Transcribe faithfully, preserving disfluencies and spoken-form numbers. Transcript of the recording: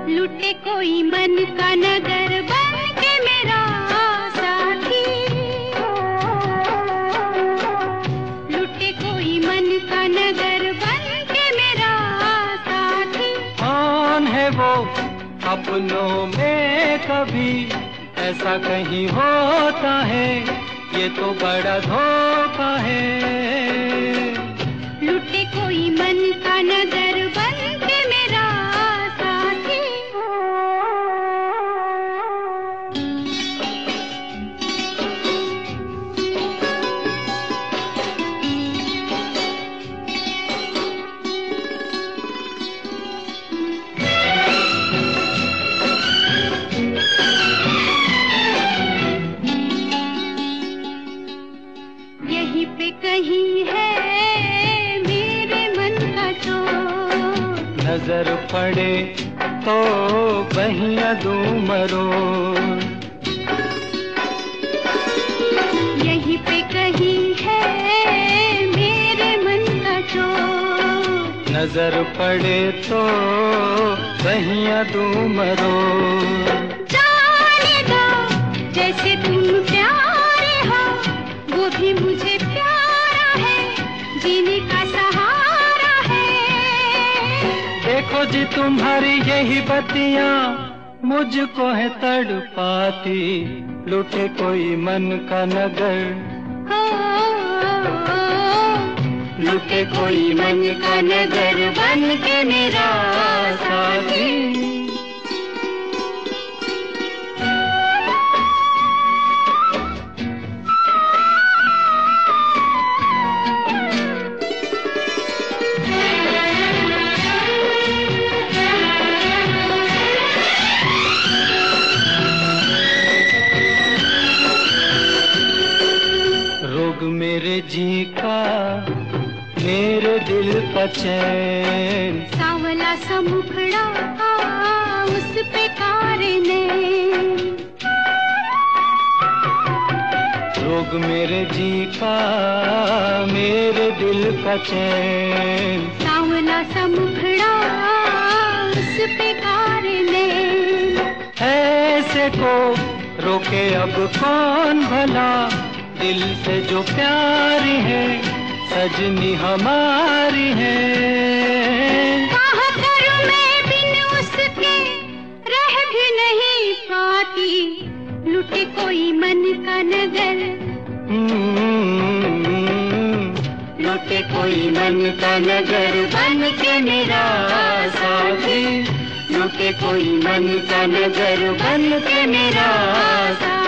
लुटे कोई मन का नगर बन के मेरा साथी, लुटे कोई मन का नगर बन के मेरा साथी। कौन है वो अपनों में कभी ऐसा कहीं होता है, ये तो बड़ा धोखा है। लुटे कोई मन का नगर बन के मेरा साथी। यहीं पे कहीं है मेरे मन का चोर, नजर पड़े तो बहिया दूं मरोड़। यहीं पे कहीं है मेरे मन का चोर, नजर पड़े तो बहिया दूं मरोड़। जाने दो जैसे तुम प्यारे हो, वो भी मुझे प्यारा है, जीने का सहारा है। देखो जी तुम्हारी यही बत्तियां मुझको है तड़पाती, लुटे कोई मन का नगर, हो, लुटे कोई मन का नगर बन के मेरा साथी। रोग मेरे जी का मेरे दिल का चैन, सावला सा मुखड़ा उस पे कारे ने, रोग मेरे जी का मेरे दिल का चैन, सावला सा मुखड़ा उस पे कारे ने। ऐसे को रोके अब कौन भला, दिल से जो प्यारी है सजनी हमारी है। कहाँ करूं मैं बिन उसके रह भी नहीं पाती, लुटे कोई मन का नगर, लुटे कोई मन का नगर बन के मेरा साथी, लुटे कोई मन का नगर बन के मेरा साथी।